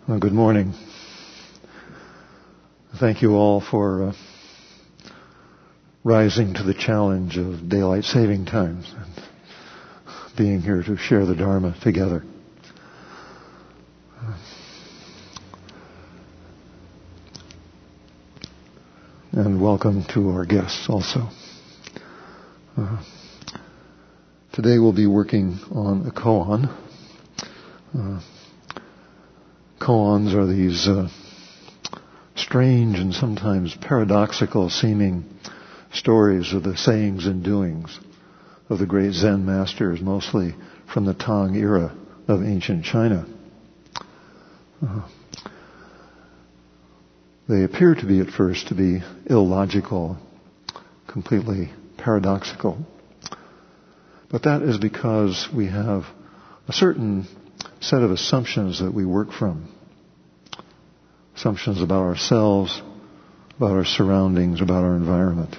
Well, good morning. Thank you all for rising to the challenge of daylight saving times and being here to share the Dharma together. And welcome to our guests also. Today we'll be working on a koan. Koans are these strange and sometimes paradoxical seeming stories of the sayings and doings of the great Zen masters, mostly from the Tang era of ancient China. They appear to be at first to be illogical, completely paradoxical. But that is because we have a certain set of assumptions that we work from. Assumptions about ourselves, about our surroundings, about our environment.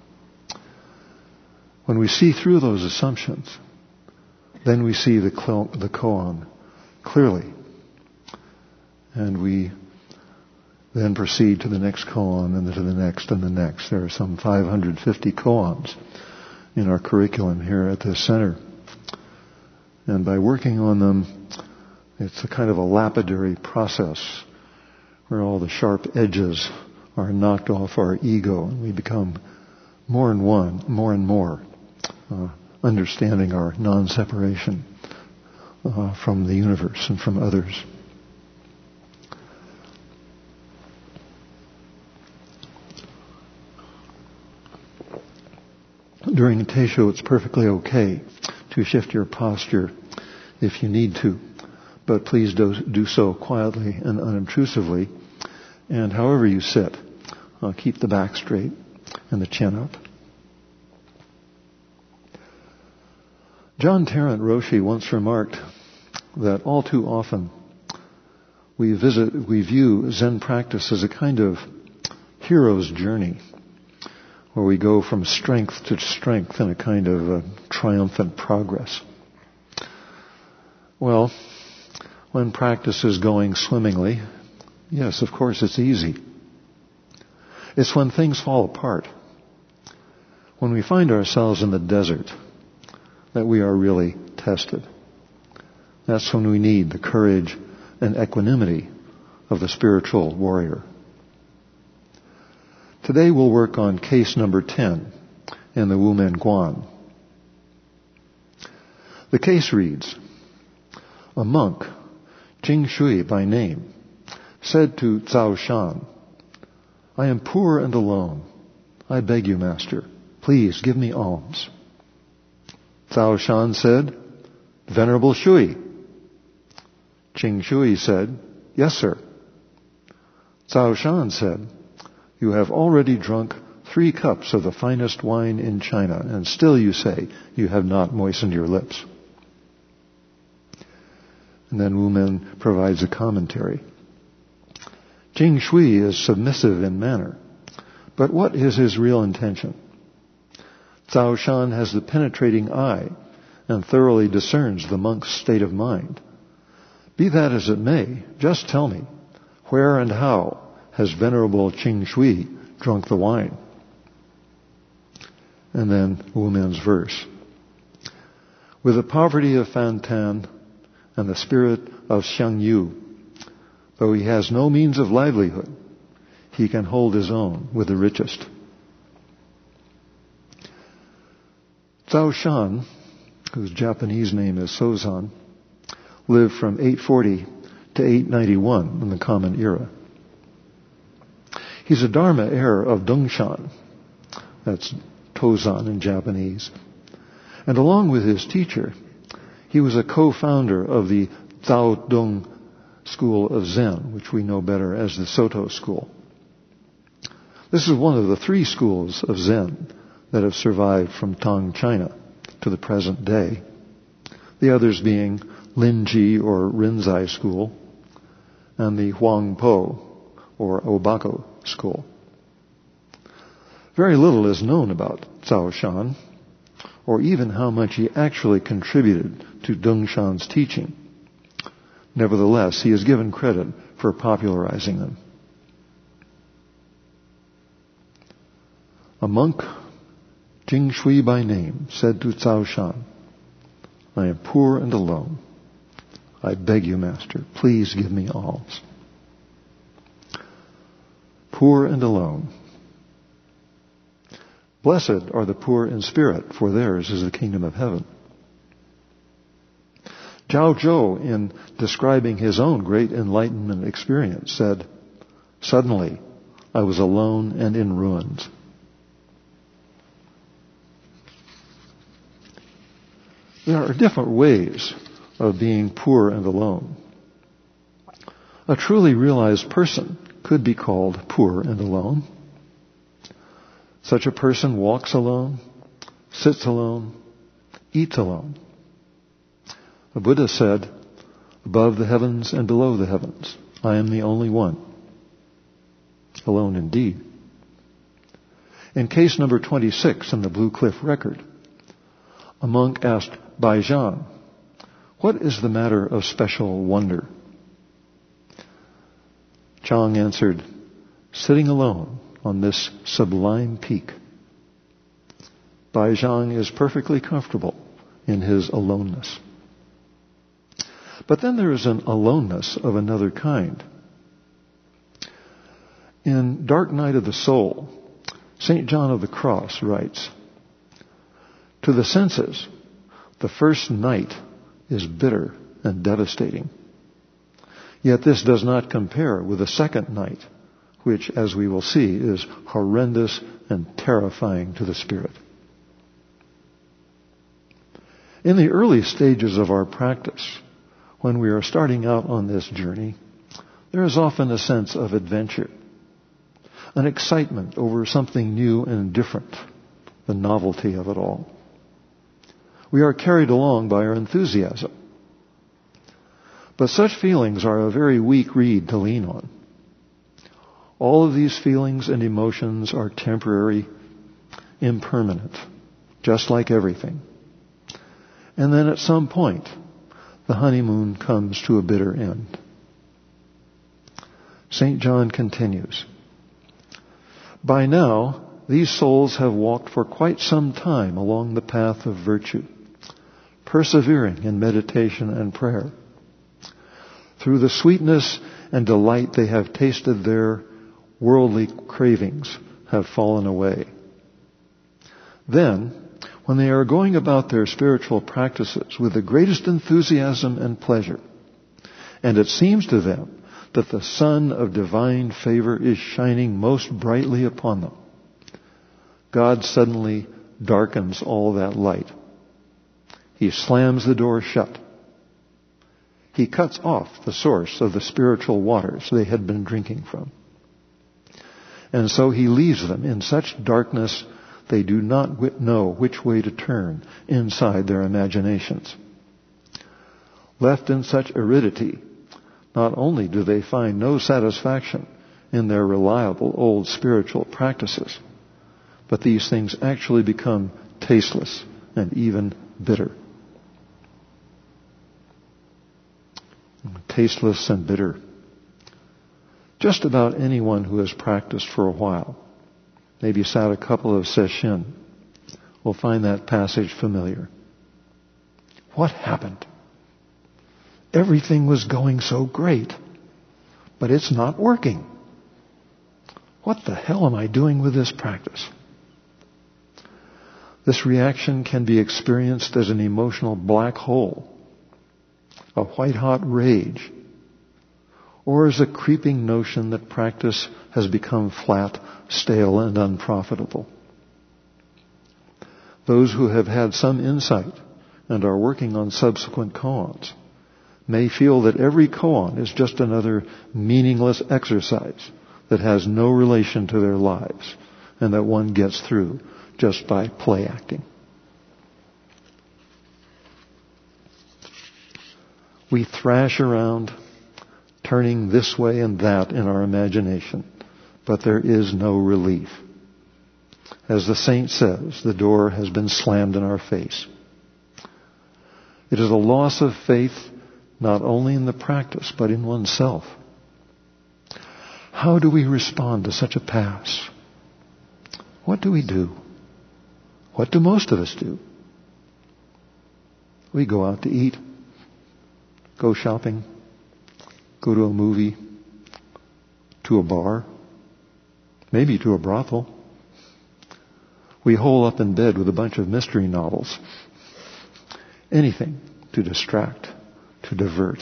When we see through those assumptions, then we see the koan clearly. And we then proceed to the next koan and to the next and the next. There are some 550 koans in our curriculum here at this center. And by working on them, it's a kind of a lapidary process where all the sharp edges are knocked off our ego and we become more and more understanding our non-separation from the universe and from others. During a Teisho, it's perfectly okay to shift your posture if you need to, but please do so quietly and unobtrusively. And however you sit, keep the back straight and the chin up. John Tarrant Roshi once remarked that all too often we view Zen practice as a kind of hero's journey, where we go from strength to strength in a kind of triumphant progress. Well, when practice is going swimmingly, yes, of course, it's easy. It's when things fall apart, when we find ourselves in the desert, that we are really tested. That's when we need the courage and equanimity of the spiritual warrior. Today we'll work on case number 10 in the Wumen Guan. The case reads, a monk, Jing Shui by name, said to Cao Shan, I am poor and alone. I beg you, master, please give me alms. Cao Shan said, Venerable Shui. Jing Shui said, yes, sir. Cao Shan said, you have already drunk 3 cups of the finest wine in China, and still you say you have not moistened your lips. And then Wu Men provides a commentary. Jing Shui is submissive in manner, but what is his real intention? Cao Shan has the penetrating eye and thoroughly discerns the monk's state of mind. Be that as it may, just tell me, where and how has Venerable Jing Shui drunk the wine? And then Wu Men's verse. With the poverty of Fan Tan and the spirit of Xiang Yu, though he has no means of livelihood, he can hold his own with the richest. Cao Shan, whose Japanese name is Sozan, lived from 840 to 891 in the Common Era. He's a Dharma heir of Dongshan. That's Tozan in Japanese. And along with his teacher, he was a co-founder of the Zhao Dong school of Zen, which we know better as the Soto school. This is one of the 3 schools of Zen that have survived from Tang China to the present day. The others being Linji or Rinzai school and the Huangpo or Obako school. Very little is known about Cao Shan, or even how much he actually contributed to Dongshan's teaching. Nevertheless, he is given credit for popularizing them. A monk, Jing Shui by name, said to Cao Shan, "I am poor and alone. I beg you, Master, please give me alms." Poor and alone. Blessed are the poor in spirit, for theirs is the kingdom of heaven. Zhao Zhou, in describing his own great enlightenment experience, said, "Suddenly, I was alone and in ruins." There are different ways of being poor and alone. A truly realized person could be called poor and alone. Such a person walks alone, sits alone, eats alone. The Buddha said, "Above the heavens and below the heavens, I am the only one." Alone indeed. In case number 26 in the Blue Cliff record, a monk asked Bai Zhang, "What is the matter of special wonder?" Zhang answered, "Sitting alone on this sublime peak." Bai Zhang is perfectly comfortable in his aloneness. But then there is an aloneness of another kind. In Dark Night of the Soul, St. John of the Cross writes, "To the senses, the first night is bitter and devastating. Yet this does not compare with the second night, which, as we will see, is horrendous and terrifying to the spirit." In the early stages of our practice, when we are starting out on this journey, there is often a sense of adventure, an excitement over something new and different, the novelty of it all. We are carried along by our enthusiasm. But such feelings are a very weak reed to lean on. All of these feelings and emotions are temporary, impermanent, just like everything. And then at some point, the honeymoon comes to a bitter end. St. John continues, "By now, these souls have walked for quite some time along the path of virtue, persevering in meditation and prayer. Through the sweetness and delight they have tasted, their worldly cravings have fallen away. Then, when they are going about their spiritual practices with the greatest enthusiasm and pleasure, and it seems to them that the sun of divine favor is shining most brightly upon them, God suddenly darkens all that light. He slams the door shut. He cuts off the source of the spiritual waters they had been drinking from. And so he leaves them in such darkness they do not know which way to turn inside their imaginations. Left in such aridity, not only do they find no satisfaction in their reliable old spiritual practices, but these things actually become tasteless and even bitter." Tasteless and bitter. Just about anyone who has practiced for a while, maybe sat a couple of sesshin, will find that passage familiar. What happened? Everything was going so great, but it's not working. What the hell am I doing with this practice? This reaction can be experienced as an emotional black hole, a white-hot rage, or as a creeping notion that practice has become flat, stale, and unprofitable. Those who have had some insight and are working on subsequent koans may feel that every koan is just another meaningless exercise that has no relation to their lives and that one gets through just by play acting. We thrash around, turning this way and that in our imagination, but there is no relief. As the saint says, the door has been slammed in our face. It is a loss of faith not only in the practice, but in oneself. How do we respond to such a pass? What do we do? What do most of us do? We go out to eat, go shopping, go to a movie, to a bar, maybe to a brothel. We hole up in bed with a bunch of mystery novels. Anything to distract, to divert.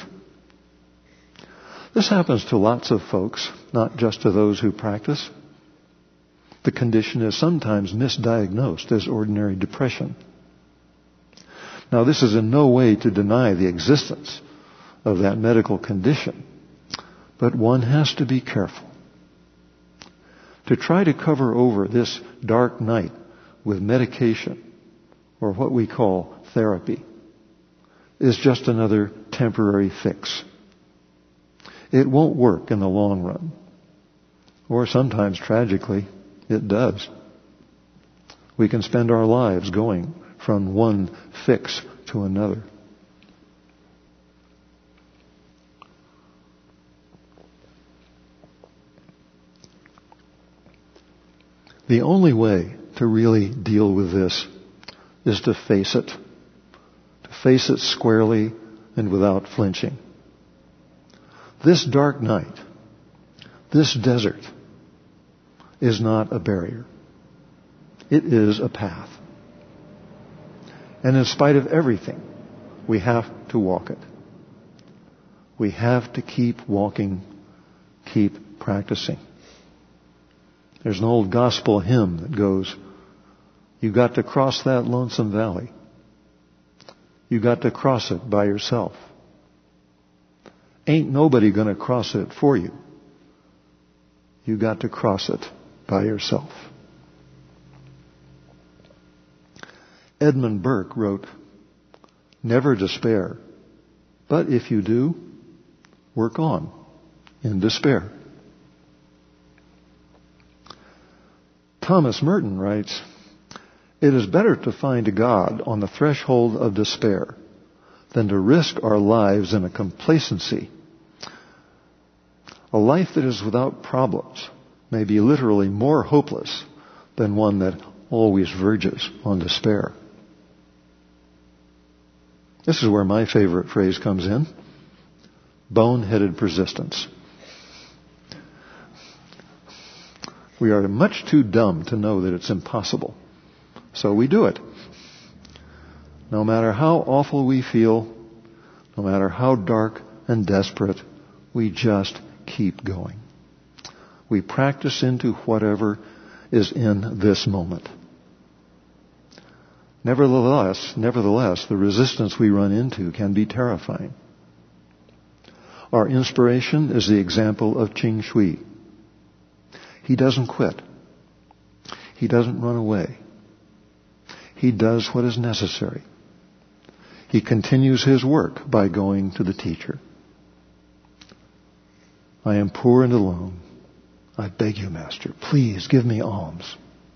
This happens to lots of folks, not just to those who practice. The condition is sometimes misdiagnosed as ordinary depression. Now, this is in no way to deny the existence of that medical condition, but one has to be careful. To try to cover over this dark night with medication, or what we call therapy, is just another temporary fix. It won't work in the long run. Or sometimes, tragically, it does. We can spend our lives going from one fix to another. The only way to really deal with this is to face it. To face it squarely and without flinching. This dark night, this desert, is not a barrier. It is a path. And in spite of everything, we have to walk it. We have to keep walking, keep practicing. There's an old gospel hymn that goes, "You got to cross that lonesome valley. You got to cross it by yourself. Ain't nobody going to cross it for you. You got to cross it by yourself." Edmund Burke wrote, "Never despair, but if you do, work on in despair." Thomas Merton writes, "It is better to find God on the threshold of despair than to risk our lives in a complacency. A life that is without problems may be literally more hopeless than one that always verges on despair." This is where my favorite phrase comes in: boneheaded persistence. We are much too dumb to know that it's impossible, so we do it. No matter how awful we feel, no matter how dark and desperate, we just keep going. We practice into whatever is in this moment. Nevertheless, the resistance we run into can be terrifying. Our inspiration is the example of Qing Shui. He doesn't quit. He doesn't run away. He does what is necessary. He continues his work by going to the teacher. "I am poor and alone. I beg you, Master, please give me alms."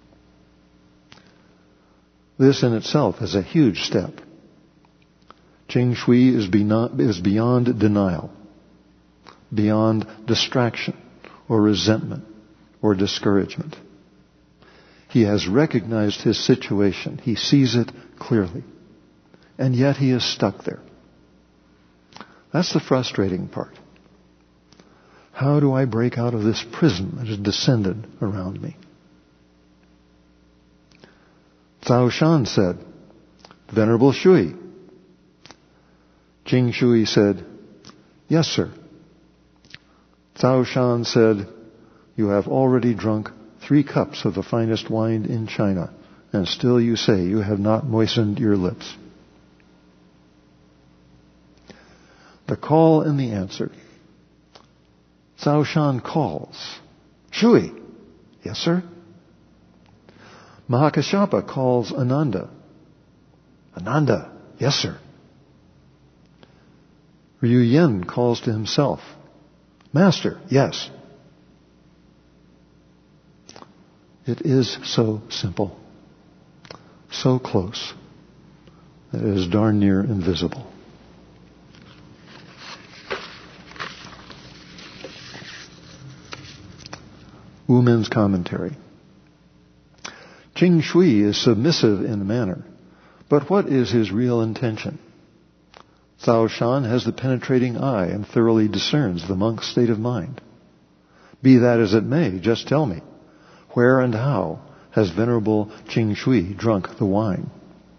This in itself is a huge step. Qing Shui is beyond denial, beyond distraction or resentment or discouragement. He has recognized his situation. He sees it clearly. And yet he is stuck there. That's the frustrating part. How do I break out of this prison that has descended around me? Cao Shan said, "Venerable Shui." Qing Shui said, "Yes, sir." Cao Shan said, "You have already drunk 3 cups of the finest wine in China, and still you say you have not moistened your lips." The call and the answer. Cao Shan calls, "Shui." "Yes, sir." Mahakashapa calls Ananda. "Ananda." "Yes, sir." Ryu Yen calls to himself, "Master." "Yes." It is so simple, so close, that it is darn near invisible. Wu Men's commentary. Qing Shui is submissive in manner, but what is his real intention? Cao Shan has the penetrating eye and thoroughly discerns the monk's state of mind. Be that as it may, just tell me, where and how has Venerable Qing Shui drunk the wine?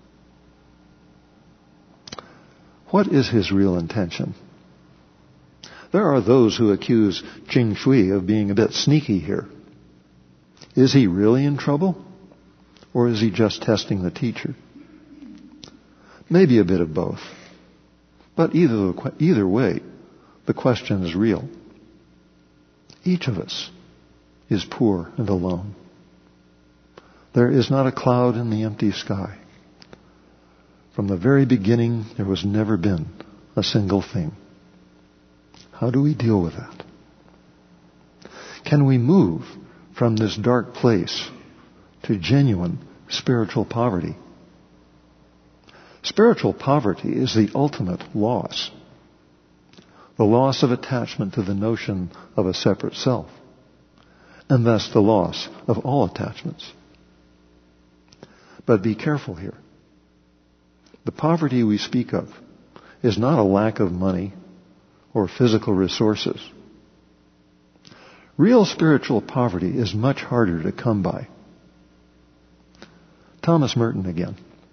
What is his real intention? There are those who accuse Qing Shui of being a bit sneaky here. Is he really in trouble? Or is he just testing the teacher? Maybe a bit of both. But either way, the question is real. Each of us is poor and alone. There is not a cloud in the empty sky. From the very beginning, there was never been a single thing. How do we deal with that? Can we move from this dark place to genuine spiritual poverty? Spiritual poverty is the ultimate loss. The loss of attachment to the notion of a separate self, and thus the loss of all attachments. But be careful here. The poverty we speak of is not a lack of money or physical resources. Real spiritual poverty is much harder to come by. Thomas Merton again.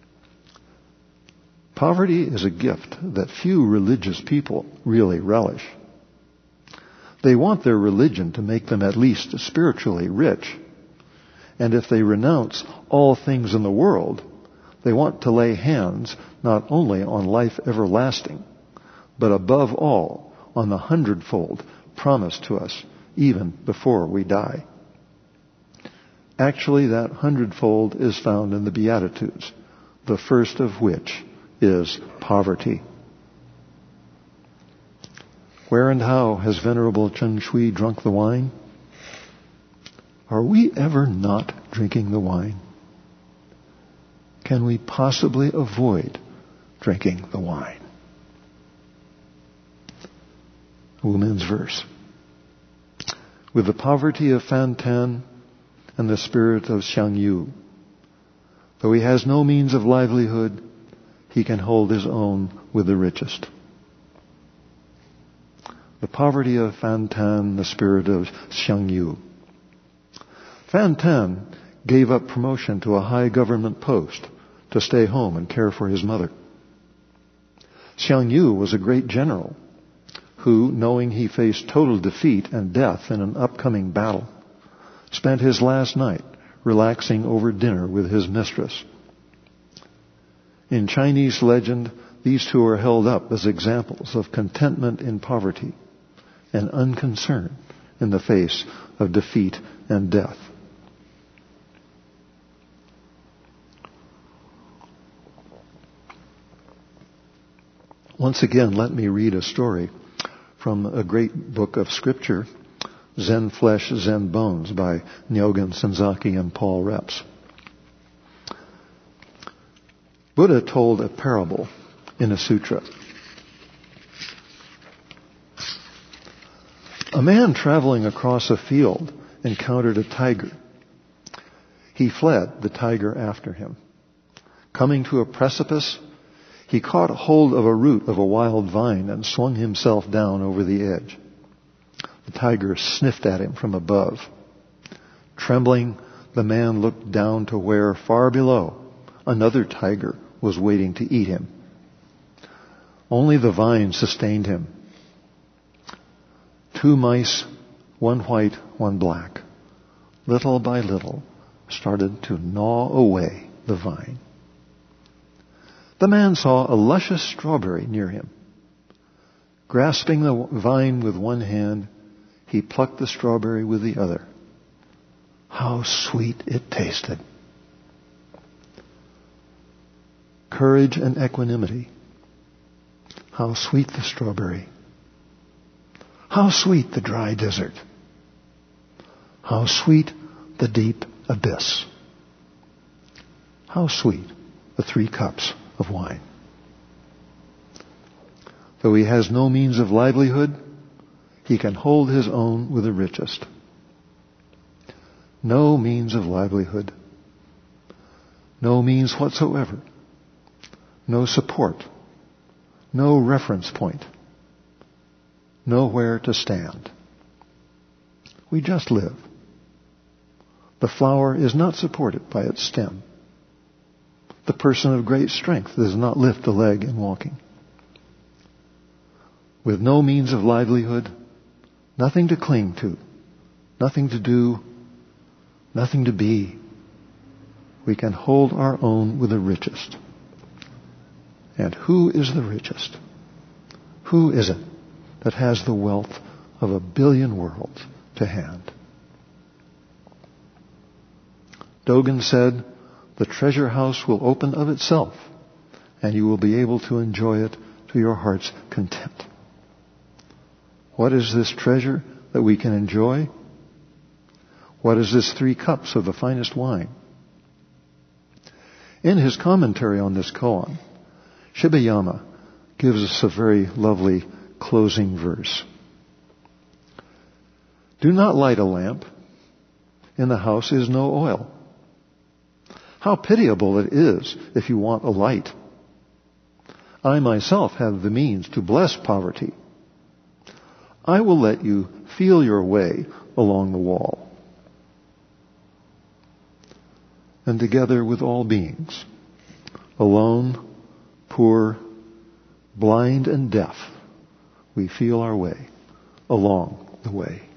Poverty is a gift that few religious people really relish. They want their religion to make them at least spiritually rich. And if they renounce all things in the world, they want to lay hands not only on life everlasting, but above all on the 100-fold promised to us even before we die. Actually, that 100-fold is found in the Beatitudes, the first of which is poverty. Where and how has Venerable Qing Shui drunk the wine? Are we ever not drinking the wine? Can we possibly avoid drinking the wine? Wu Men's verse. With the poverty of Fan Tan and the spirit of Xiang Yu, though he has no means of livelihood, he can hold his own with the richest. The poverty of Fan Tan, the spirit of Xiang Yu. Fan Tan gave up promotion to a high government post to stay home and care for his mother. Xiang Yu was a great general who, knowing he faced total defeat and death in an upcoming battle, spent his last night relaxing over dinner with his mistress. In Chinese legend, these two are held up as examples of contentment in poverty and unconcern in the face of defeat and death. Once again, let me read a story from a great book of scripture, Zen Flesh, Zen Bones by Nyogen Senzaki and Paul Reps. Buddha told a parable in a sutra. A man traveling across a field encountered a tiger. He fled, the tiger after him. Coming to a precipice, he caught hold of a root of a wild vine and swung himself down over the edge. The tiger sniffed at him from above. Trembling, the man looked down to where, far below, another tiger was waiting to eat him. Only the vine sustained him. Two mice, one white, one black, little by little, started to gnaw away the vine. The man saw a luscious strawberry near him. Grasping the vine with one hand, he plucked the strawberry with the other. How sweet it tasted. Courage and equanimity. How sweet the strawberry. How sweet the dry desert. How sweet the deep abyss. How sweet the 3 cups of wine. Though he has no means of livelihood, he can hold his own with the richest. no means of livelihood, no means whatsoever, no support, no reference point, nowhere to stand. We just live. The flower is not supported by its stem. The person of great strength does not lift a leg in walking. With no means of livelihood, nothing to cling to, nothing to do, nothing to be, we can hold our own with the richest. And who is the richest? Who is it that has the wealth of 1 billion worlds to hand? Dogen said, the treasure house will open of itself, and you will be able to enjoy it to your heart's content. What is this treasure that we can enjoy? What is this 3 cups of the finest wine? In his commentary on this koan, Shibayama gives us a very lovely closing verse. Do not light a lamp. In the house is no oil. How pitiable it is if you want a light. I myself have the means to bless poverty. I will let you feel your way along the wall. And together with all beings, alone, poor, blind and deaf, we feel our way along the way.